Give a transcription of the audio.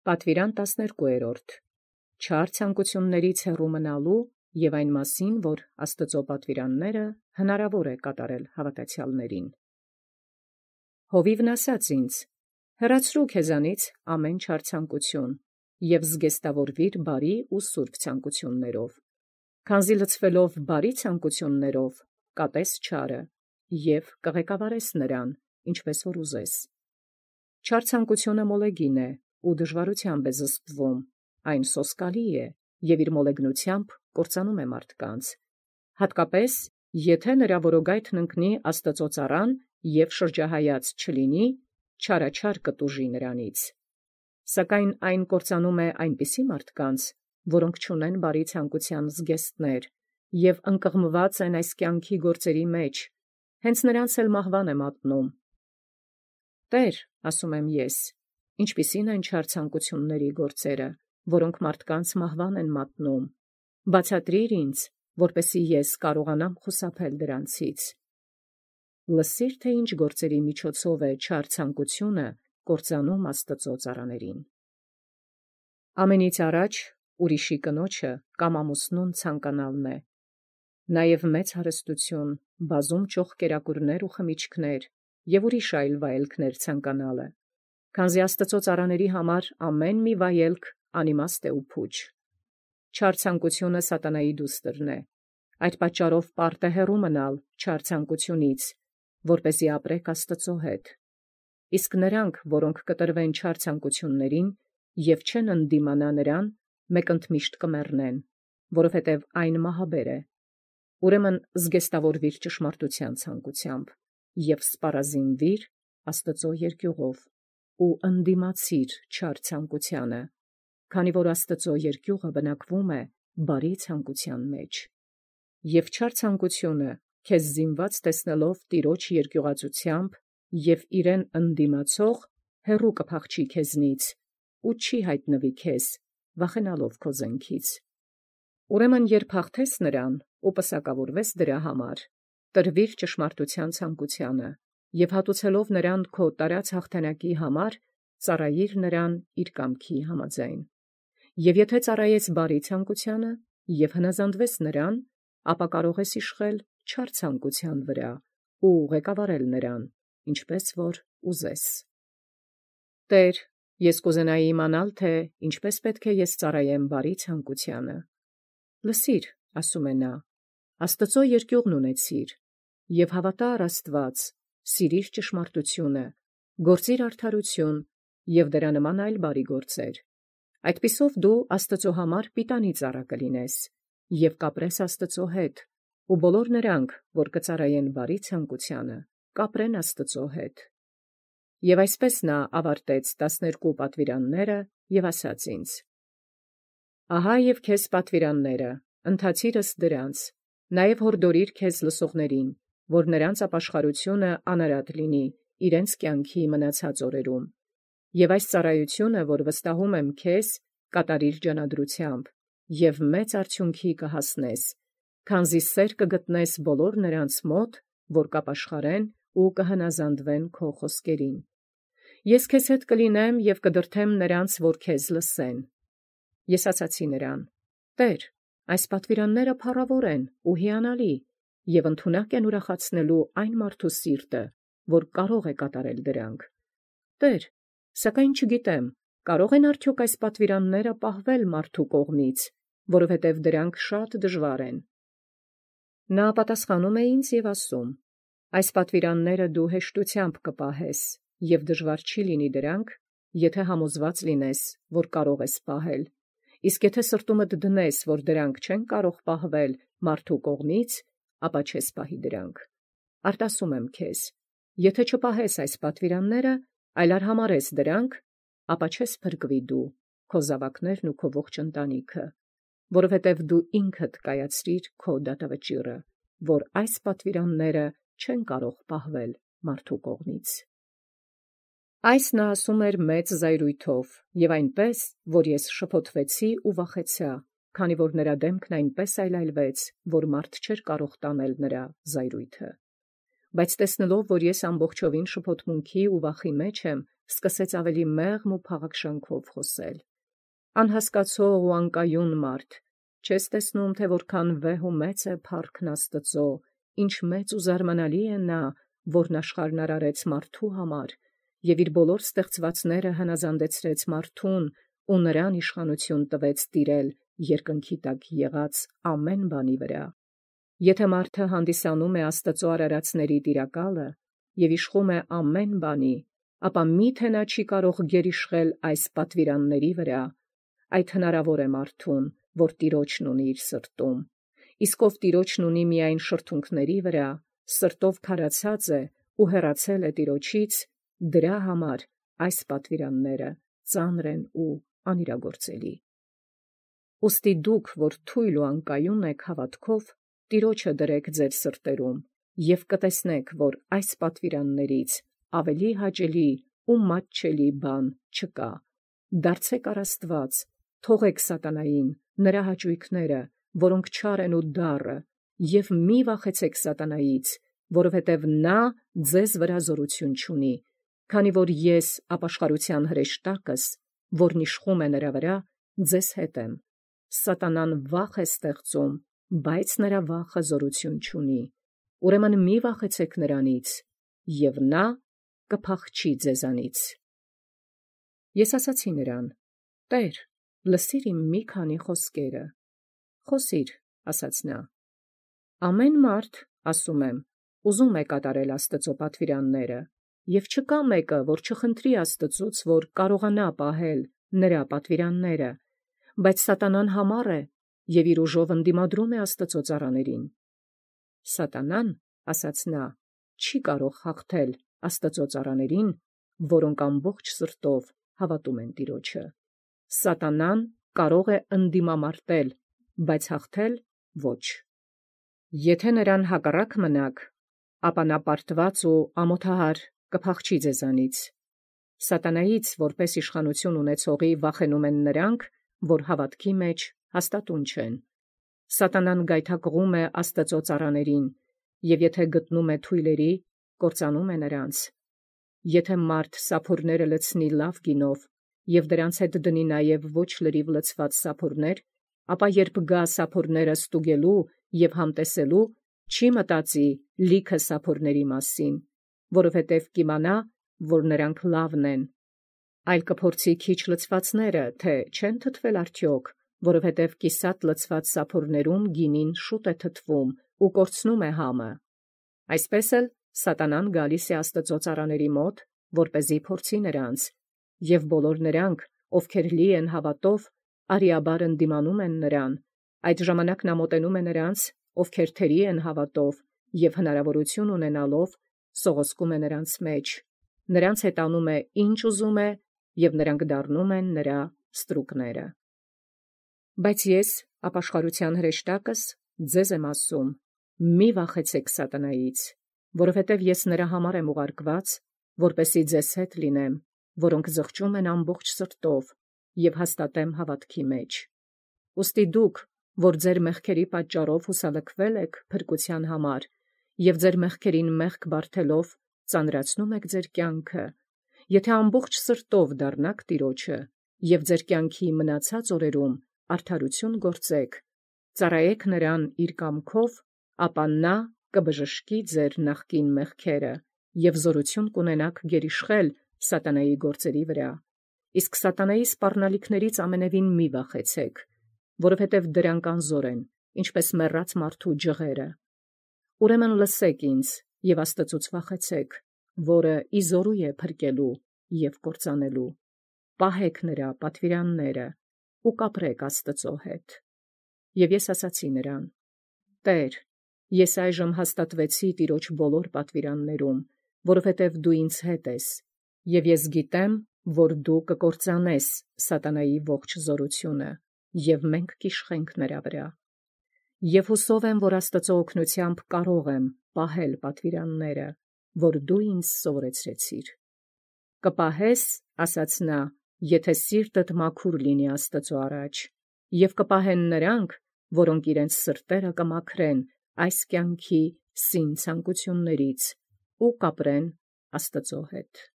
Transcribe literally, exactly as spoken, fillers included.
Պատվիրան տասներկուերորդ. Չար ցանկություններից հեռու մնալու և այն մասին, որ Աստծո պատվիրանները հնարավոր է կատարել հավատացյալներին։ Հովիվն ասաց ինձ. հեռացրու քեզանից ամեն չար ցանկություն և զգեստավորվիր բարի ու սուրբ ցանկություններով, քանզի լցվելով բարի ցանկություններով կատես չարը և կղեկավարես նրան, ինչպես որ ուզես։ Չար ցանկությունը մոլեգին է ու դժվարությամբ է զսպվում, այն սոսկալի է և իր մոլեգնությամբ կործանում է մարդկանց, հատկապես եթե նրա որոգայթն ընկնի Աստծո ծառան և շրջահայաց չլինի, չարաչար կտուժի նրանից։ Սակայն այն կործանում է այնպիսի մարդկանց, որոնք չունեն բարի ցանկության զգեստներ և ընկղմված են այս կյանքի գործերի մեջ, հենց նրանց էլ մահվան է մատնում։ Տե՛ր, ասում եմ ես, ինչպիսի՞ն են չար ցանկությունների գործերը, որոնք մարդկանց մահվան են մատնում, բացատրիր ինձ, որպեսզի ես կարողանամ խուսափել դրանցից։ Լսիր, թե ինչ գործերի միջոցով է չար ցանկությունը կործանում Աստծո ծառաներին։ Ամենից առաջ ուրիշի կնոջը կամ ամուսնուն ցանկանալն է, նաև մեծ հարստություն, բազում ճոխ կերակուրներ ու խմիչքներ և ուրիշ այլ վայելքներ ցանկանալը, քանզի Աստծո ծառաների համար ամեն մի վայելք անիմաստ է ու փուչ։ Չար ցանկությունը սատանայի դուստրն է, այդ պատճառով պարտ է հեռու մնալ չար ցանկությունից, որպեսզի ապրեք Աստծո հետ։ Իսկ նրանք, որոնք կտրվեն չար ցանկություններին և չեն ընդդիմանա նրան, մեկընդմիշտ կմեռնեն, որովհետև այն մահաբեր է։ Ուրեմն զգեստավորվիր ճշմարտության ցանկությամբ և սպառազինվիր Աստծո երկյուղով ու ընդդիմացիր չար ցանկությանը, քանի որ Աստծո երկյուղը բնակվում է բարի ցանկության մեջ։ Եվ չար ցանկությունը քեզ զինված տեսնելով Տիրոջ երկյուղածությամբ և իրեն ընդդիմացող, հեռու կփախչի քեզնից ու չի հայտնվի քեզ, վախենալով քո զենքից։ Ուրեմն երբ հաղթես նրան ու պսակավորվես դրա համար, տրվիր ճշմարտության ցանկությանը և հատուցելով նրան քո տարած հաղթանակի համար, ծառայիր նրան իր կամքի համաձայն։ Եվ եթե ծառայես բարի ցանկությանը և հնազանդվես նրան, ապա կարող ես իշխել չար ցանկության վրա ու ղեկավարել նրան, ինչպես որ ուզես։ Տե՛ր, ես կուզենայի իմանալ, թե ինչպես պետք է ես ծառայեմ բարի ցանկությանը։ Լսիր, ասում է նա, Աստծո երկյուղն ունեցիր և հավատա առ Աստված, սիրիր ճշմարտությունը, գործիր արդարություն և դրա նման այլ բարի գործեր։ Այդպիսով դու Աստծո համար պիտանի ծառա կլինես և կապրես Աստծո հետ, ու բոլոր նրանք, որ կծառայեն բարի ցանկությանը, կապրեն Աստծո հետ։ Եվ այսպես նա ավարտեց տասներկու պատվիրանները և ասաց ինձ. Ահա և քեզ պատվիրանները, ընթացիր ըստ դրանց, նաև հորդորիր քեզ լսողներին, որ նրանց ապաշխարությունը անարատ լինի իրենց կյանքի մնացած օրերում։ Եվ այս ծառայությունը, որ վստահում եմ քեզ, կատարիր ջանադրությամբ և մեծ արդյունքի կհասնես, քանզի սեր կգտնես բոլոր նրանց մոտ, որ կապաշխարեն ու կհնազանդվեն քո խոսքերին։ Ես քեզ հետ կլինեմ և կդրդեմ նրանց, որ քեզ լսեն։ Ես ասացի նրան. Տե՛ր, այս պատվիրանները փառավոր են ու հիանալի և ընդունակ են ուրախացնելու այն մարդու սիրտը, որ կարող է կատարել դրանք։ Տե՛ր, սակայն չգիտեմ, կարող են արդյոք այս պատվիրանները պահվել մարդու կողմից, որովհետև դրանք շատ դժվար են։ Նա պատասխանում է ինձ և ասում. այս պատվիրանները դու հեշտությամբ կպահես, և դժվար չի լինի դրանք, եթե համոզված լինես, որ կարող ես պահել, իսկ եթե սրտումդ դնես, որ դրանք չեն կարող պահվել մարդու կողմից, ապա չես պահի դրանք։ Արտասում եմ քեզ, եթե չպահես այս պատվիրանները, այլ արհամարհես դրանք, ապա չես փրկվի դու, քո զավակներն ու քո ողջ ընտանիքը, որովհետև դու ինքդ կայացրիր քո դատավճիռը, որ այս պատվիրանները չեն կարող պահվել մարդու կողմից։ Այս նա ասում էր մեծ զայրույթով և այնպես, որ ես շփոթվեցի ու վախեցա, քանի որ նրա դեմքն այնպես այլայլվեց, որ մարդ չէր կարող տանել նրա զայրույթը։ Բայց տեսնելով, որ ես ամբողջովին շփոթմունքի ու վախի մեջ եմ սկսեց ավելի մեղմ ու փաղաքշանքով խոսել. «Անհասկացող ու անկայուն մարդ, չես տեսնում, թե որքան վեհ ու մեծ է փառքն Աստծո, ինչ մեծ ու զարմանալի է նա, որն աշխարհն արարեց մարդու համար, և իր բոլոր ստեղծվածները հնազանդեցրեց մարդուն, ու նրան իշխանություն տվեց տիրել երկնքի տակ եղած ամեն բանի վրա։ Եթե մարդը հանդիսանում է Աստծո արարածների տիրակալը և իշխում է ամեն բանի, ապա մի՞թե նա չի կարող գերիշխել այս պատվիրանների վրա։ Այդ հնարավոր է մարդուն, որ Տիրոջն ունի իր սրտում, իսկ ով Տիրոջն ունի միայն շրթունքների վրա, սրտով քարացած է ու հեռացել է Տիրոջից, դրա համար այս պատվիրանները ծանր են ու անիրագործելի։ Ուստի դուք, որ թույլ ու անկայուն եք հավատքով, Տիրոջը դրեք ձեր սրտերում և կտեսնեք, որ այս պատվիրաններից ավելի հաճելի ու մատչելի բան չկա։ Դարձեք առ Աստված, թողեք սատանային նրա հաճույքները, որոնք չար են ու դառը, և մի վախեցեք սատանայից, որովհետև նա ձեզ վրա զորություն չունի, քանի որ ես ապաշխարության հրեշտակս, որն իշխում է նրա վրա, ձեզ հետ եմ։ Սատանան վախ է ստեղծում, բայց նրա վախը զորություն չունի։ Ուրեմն մի վախեցեք նրանից, և նա կփախչի ձեզանից։ Ես ասացի նրան. «Տե՛ր, լսիր իմ մի քանի խոսքերը»։ «Խոսիր», ասաց նա։ «Ամեն մարդ, ասում եմ, ուզում է կատարել Աստծո պատվիրանները, և չկա մեկը, որ չխնդրի Աստծուց, որ կարողանա պահել նրա պատվիրանները, բայց սատանան համառ է և իր ուժով ընդդիմադրում է Աստծո ծառաներին։ Սատանան, ասաց նա, չի կարող հաղթել Աստծո ծառաներին, որոնք ամբողջ սրտով հավատում են Տիրոջը։ Սատանան կարող է ընդդիմամարտել, բայց հաղթել ոչ։ Եթե նրան հակառակ մնաք, ապա նա պարտված ու ամոթահար կփախչի ձեզանից։ Սատանայից, որպես իշխանություն ունեցողի, վախենում են նրանք, որ հավատքի մեջ հաստատուն չեն։ Սատանան գայթակղում է Աստծո ծառաներին, և եթե գտնում է թույլերի, կործանում է նրանց։ Եթե մարդ սափորները լցնի լավ գինով և դրանց հետ դնի նաև ոչ լրիվ լցված սափորներ, ապա երբ գա սափորները ստուգելու և համտեսելու, չի մտածի լիքը սափորների մասին, որովհետև կիմանա, որ նրանք լավն են, այլ կփորձի քիչ լցվածները, թե չեն թթվել արդյոք, որովհետև կիսատ լցված սափորներում գինին շուտ է թթվում ու կորցնում է համը։ Այսպես էլ սատանան գալիս է Աստծո ծառաների մոտ, որպեսզի փորձի նրանց, և բոլոր նրանք, ովքեր լի են հավատով, արիաբար ընդդիմանում են նրան, այդ ժամանակ նա մոտենում է նրանց, ովքեր թերի են հավատով, և հնարավորություն ունենալով, սողոսկում է նրանց մեջ, նրանց հետ անում է, ինչ ուզում է, և նրանք դառնում են նրա ստրուկները։ Բայց ես, ապաշխարության հրեշտակս, ձեզ եմ ասում. մի վախեցեք սատանայից, որովհետև ես նրա համար եմ ուղարկված, որպեսզի ձեզ հետ լինեմ, որոնք զղջում են ամբողջ սրտով, և հաստատեմ հավատքի մեջ։ Ուստի դուք, որ ձեր մեղքերի պատճառով հուսալքվել եք փրկության համար, և ձեր մեղքերին մեղք բարթելով ծանրացնում եք ձեր կյանքը, եթե ամբողջ սրտով դառնաք Տիրոջը, և ձեր կյանքի մնացած օրերում արդարություն գործեք, ծառայեք նրան իր կամքով, ապա նա կբժշկի ձեր նախկին մեղքերը, և զորություն կունենաք գերիշխել սատանայի գործերի վրա։ Իսկ սատանայի սպառնալիքներից ամենևին մի վախեցեք, որովհետև դրանք անզոր են, ինչպես մեռած մարդու ջղերը։ Ուրեմն լսեք ինձ և Աստծուց վախեցեք, որը ի զորու է փրկելու և կործանելու։ Պահեք նրա պատվիրանները ու կապրեք Աստծո հետ։ Եվ ես ասացի նրան. «Տե՛ր, ես այժմ հաստատվեցի Տիրոջ բոլոր պատվիրաններում, որովհետև դու ինձ հետ ես, և ես գիտեմ, որ դու կկործանես սատանայի ողջ զորությունը, և մենք կիշխենք նրա վրա։ Եվ հուսով եմ, որ Աստծո օգնությամբ կարող եմ պահել պատվիրանները, որ դու ինձ սովորեցրեցիր»։ «Կպահես, ասաց նա, եթե սիրտդ մաքուր լինի Աստծո առաջ, և կպահեն նրանք, որոնք իրենց սրտերը կմաքրեն այս կյանքի սին ցանկություններից ու կապրեն Աստծո հետ»։